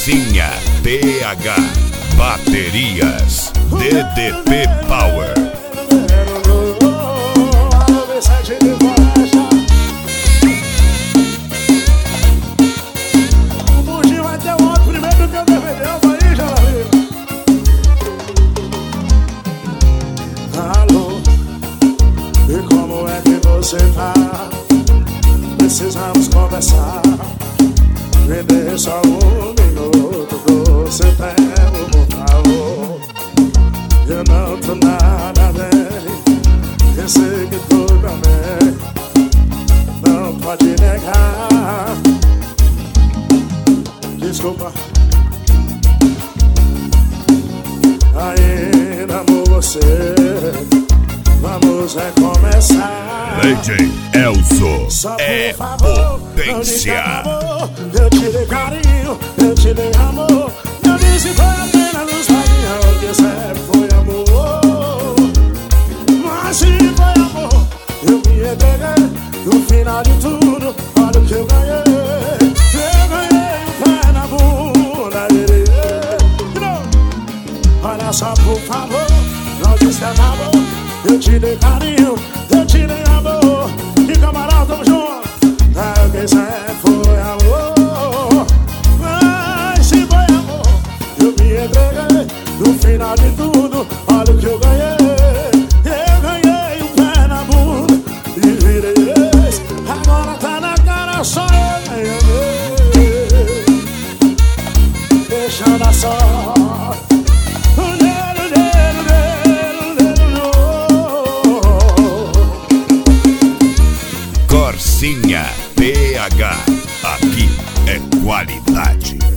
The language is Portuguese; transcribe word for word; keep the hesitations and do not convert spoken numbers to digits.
Corsinha P H Baterias D D P Power. O Buginho vai ter um outro primeiro que eu defendeu aí, já alô, e como é que você tá? Precisamos conversar. Me dê só um minuto do seu tempo, por favor. Eu não tô nada bem, eu sei que tu também não pode negar. Desculpa, ainda amo você. Vamos recomeçar. D J Elzo Só é por favor, potência. Eu te dei carinho, eu te dei amor. Eu disse foi apenas um sonho, que sempre foi amor. Mas se foi amor, eu me entreguei. No final de tudo, olha o que eu ganhei. Eu ganhei o pé na bunda dele. Olha só por favor, não disse acabou. Eu te dei carinho, eu te dei amor. E camarão, tamo junto. É o que sempre foi amor. Mas se foi amor, eu me entreguei. No final de tudo, olha o que eu ganhei. Eu ganhei o pé na bunda e virei ex. Agora tá na cara, só eu ganhei. Deixando a sorte. Corsinha P H, aqui é qualidade.